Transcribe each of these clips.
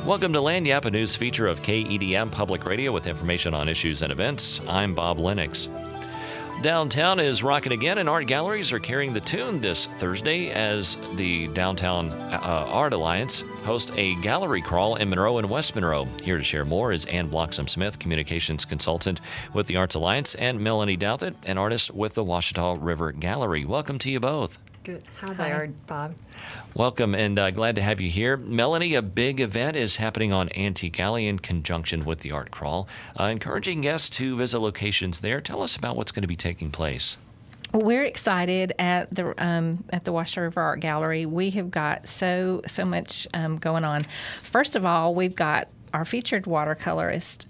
Welcome to Lagniappe, a news feature of KEDM Public Radio with information on issues and events. I'm Bob Lennox. Downtown is rocking again, and art galleries are carrying the tune this Thursday as the Downtown Art Alliance hosts a gallery crawl in Monroe and West Monroe. Here to share more is Ann Bloxham-Smith, communications consultant with the Arts Alliance, and Melanie Douthit, an artist with the Ouachita River Gallery. Welcome to you both. Good. Hi there, Bob. Welcome, and glad to have you here. Melanie, a big event is happening on Antique Alley in conjunction with the Art Crawl, encouraging guests to visit locations there. Tell us about what's going to be taking place. Well, we're excited at the Ouachita River Art Gallery. We have got so much going on. First of all, we've got our featured artist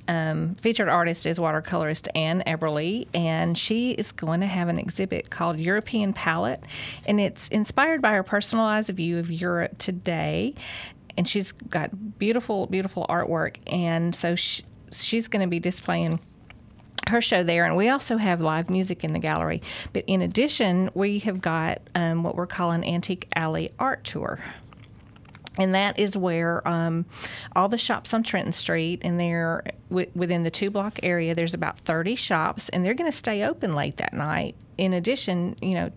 is watercolorist Anne Eberly, and she is going to have an exhibit called European Palette, and it's inspired by her personalized view of Europe today. And she's got beautiful, beautiful artwork, and so she's going to be displaying her show there, and we also have live music in the gallery. But in addition, we have got what we're calling Antique Alley Art Tour. And that is where all the shops on Trenton Street, and they're within the 2-block area, there's about 30 shops, and they're going to stay open late that night. In addition,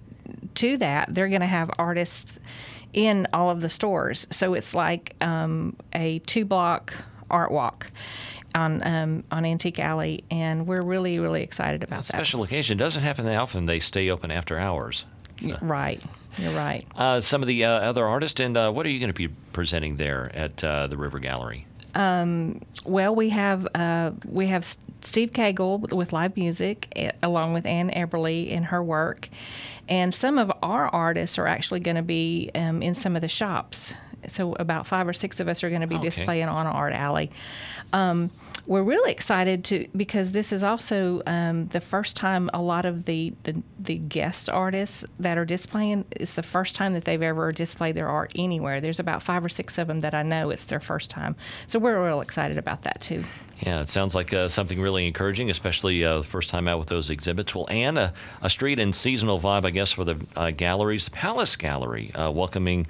to that, they're going to have artists in all of the stores. So it's like a 2-block art walk on Antique Alley, and we're really, really excited about that. Special occasion. Doesn't happen that often. They stay open after hours. So. Right. You're right. Some of the other artists, and what are you going to be presenting there at the River Gallery? Well, we have Steve Cagle with live music, along with Anne Eberly and her work, and some of our artists are actually going to be in some of the shops. So about 5 or 6 of us are going to be displaying on Art Alley. We're really excited because this is also the first time a lot of the guest artists that are displaying, it's the first time that they've ever displayed their art anywhere. There's about 5 or 6 of them that I know it's their first time. So we're real excited about that too. Yeah, it sounds like something really encouraging, especially the first time out with those exhibits. Well, and a street and seasonal vibe, I guess, for the galleries. The Palace Gallery welcoming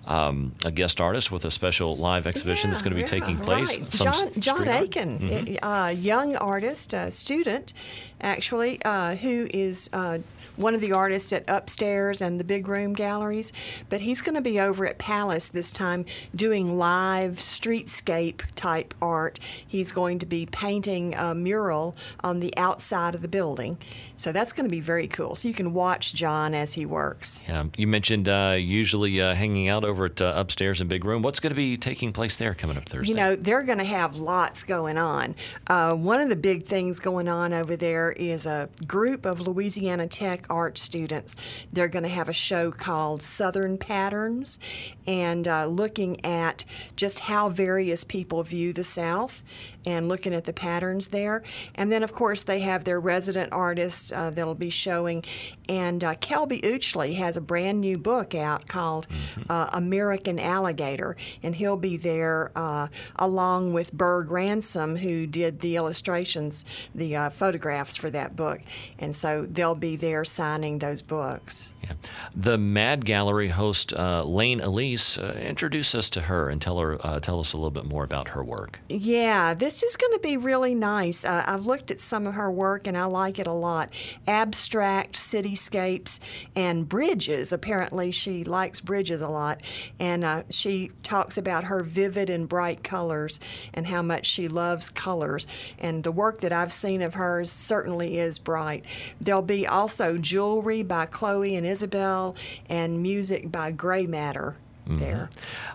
a guest artist with a special live exhibition that's going to be taking place. Right. John Aiken, a young artist, a student, actually, who is one of the artists at Upstairs and the Big Room galleries, but he's going to be over at Palace this time doing live streetscape type art. He's going to be painting a mural on the outside of the building. So that's going to be very cool. So you can watch John as he works. Yeah, you mentioned usually hanging out over at Upstairs and Big Room. What's going to be taking place there coming up Thursday? They're going to have lots going on. One of the big things going on over there is a group of Louisiana Tech art students. They're going to have a show called Southern Patterns, and looking at just how various people view the South and looking at the patterns there. And then, of course, they have their resident artists that'll be showing. And Kelby Uchley has a brand new book out called American Alligator, and he'll be there along with Berg Ransom, who did the illustrations, the photographs for that book. And so they'll be there signing those books. Yeah. The Mad Gallery host, Lane Elise, introduce us to her and tell us a little bit more about her work. Yeah, this is going to be really nice. I've looked at some of her work, and I like it a lot. Abstract cityscapes and bridges. Apparently, she likes bridges a lot, and she talks about her vivid and bright colors and how much she loves colors. And the work that I've seen of hers certainly is bright. There'll be also jewelry by Chloe and Isabel, and music by Gray Matter there.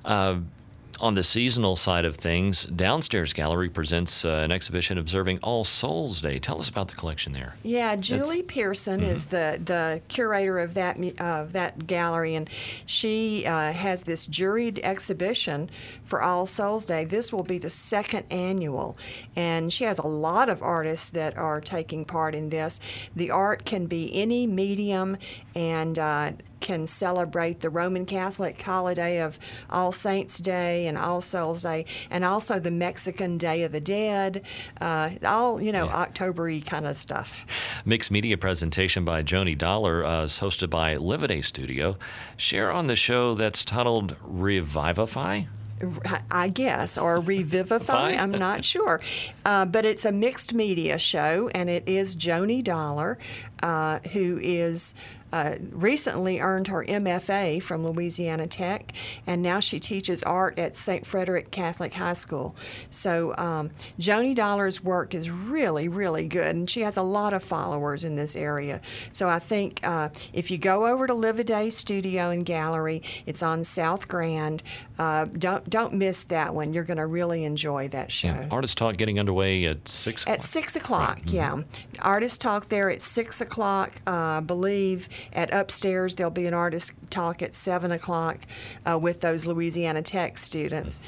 On the seasonal side of things, Downstairs Gallery presents an exhibition observing All Souls Day. Tell us about the collection there. Yeah, Julie Pearson is the curator of that gallery, and she has this juried exhibition for All Souls Day. This will be the 2nd annual, and she has a lot of artists that are taking part in this. The art can be any medium, and can celebrate the Roman Catholic holiday of All Saints Day and All Souls Day, and also the Mexican Day of the Dead, October-y kind of stuff. Mixed media presentation by Joni Dollar is hosted by Live-A-Day Studio. Share on the show that's titled Revivify. I guess, or revivify. I'm not sure. But it's a mixed media show, and it is Joni Dollar, who is recently earned her MFA from Louisiana Tech, and now she teaches art at St. Frederick Catholic High School. So Joni Dollar's work is really, really good, and she has a lot of followers in this area. So I think if you go over to Live a Day Studio and Gallery, it's on South Grand. Don't miss that one. You're going to really enjoy that show. Yeah. Artist Talk getting underway at 6 o'clock. At 6 o'clock, right. Yeah. Artist Talk there at 6 o'clock. I believe at Upstairs there'll be an Artist Talk at 7 o'clock with those Louisiana Tech students.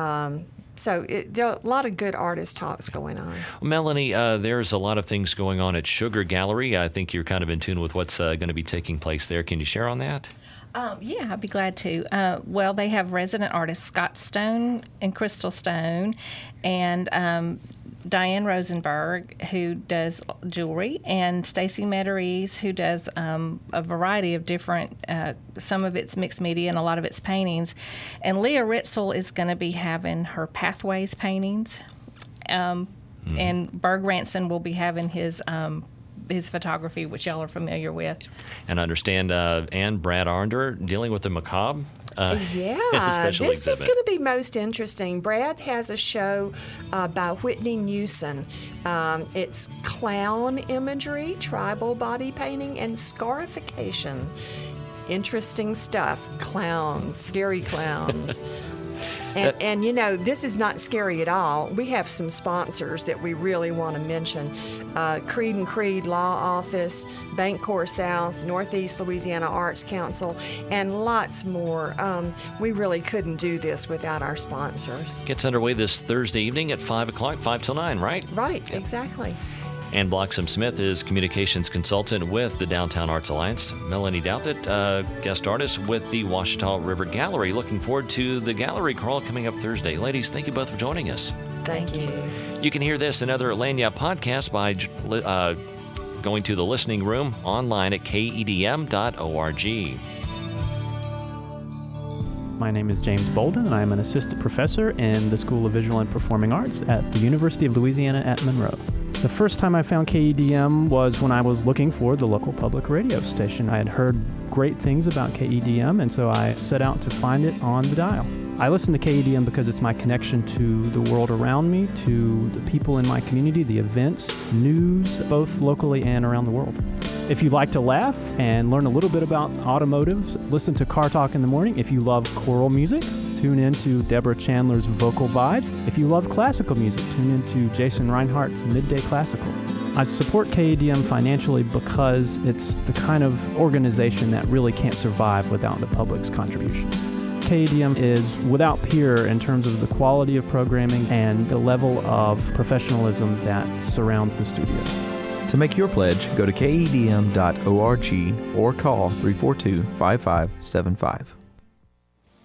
So there are a lot of good artist talks going on. Melanie, there's a lot of things going on at Sugar Gallery. I think you're kind of in tune with what's going to be taking place there. Can you share on that? Yeah, I'd be glad to. Well, they have resident artists Scott Stone and Crystal Stone, and Diane Rosenberg, who does jewelry, and Stacy Meaderies, who does a variety of different, some of it's mixed media and a lot of it's paintings. And Leah Ritzel is going to be having her Pathways paintings. And Berg Ranson will be having his photography, which y'all are familiar with. And I understand Ann Brad Arnder dealing with the macabre. Yeah, special this exhibit. is going to be most interesting. Brad has a show by Whitney Newson. It's clown imagery, tribal body painting, and scarification. Interesting stuff. Clowns, scary clowns. And you know, this is not scary at all. We have some sponsors that we really want to mention. Creed and Creed Law Office, Bancorp South, Northeast Louisiana Arts Council, and lots more. We really couldn't do this without our sponsors. Gets underway this Thursday evening at 5 o'clock, 5 till 9, right? Right, exactly. Ann Bloxham Smith is communications consultant with the Downtown Arts Alliance. Melanie Douthit, guest artist with the Ouachita River Gallery. Looking forward to the gallery crawl coming up Thursday. Ladies, thank you both for joining us. Thank you. You can hear this and other Lagniappe podcasts by going to the listening room online at kedm.org. My name is James Bolden, and I am an assistant professor in the School of Visual and Performing Arts at the University of Louisiana at Monroe. The first time I found KEDM was when I was looking for the local public radio station. I had heard great things about KEDM, and so I set out to find it on the dial. I listen to KEDM because it's my connection to the world around me, to the people in my community, the events, news, both locally and around the world. If you like to laugh and learn a little bit about automotives, listen to Car Talk in the Morning. If you love choral music, tune in to Deborah Chandler's Vocal Vibes. If you love classical music, tune in to Jason Reinhardt's Midday Classical. I support KEDM financially because it's the kind of organization that really can't survive without the public's contribution. KEDM is without peer in terms of the quality of programming and the level of professionalism that surrounds the studio. To make your pledge, go to kedm.org or call 342-5575.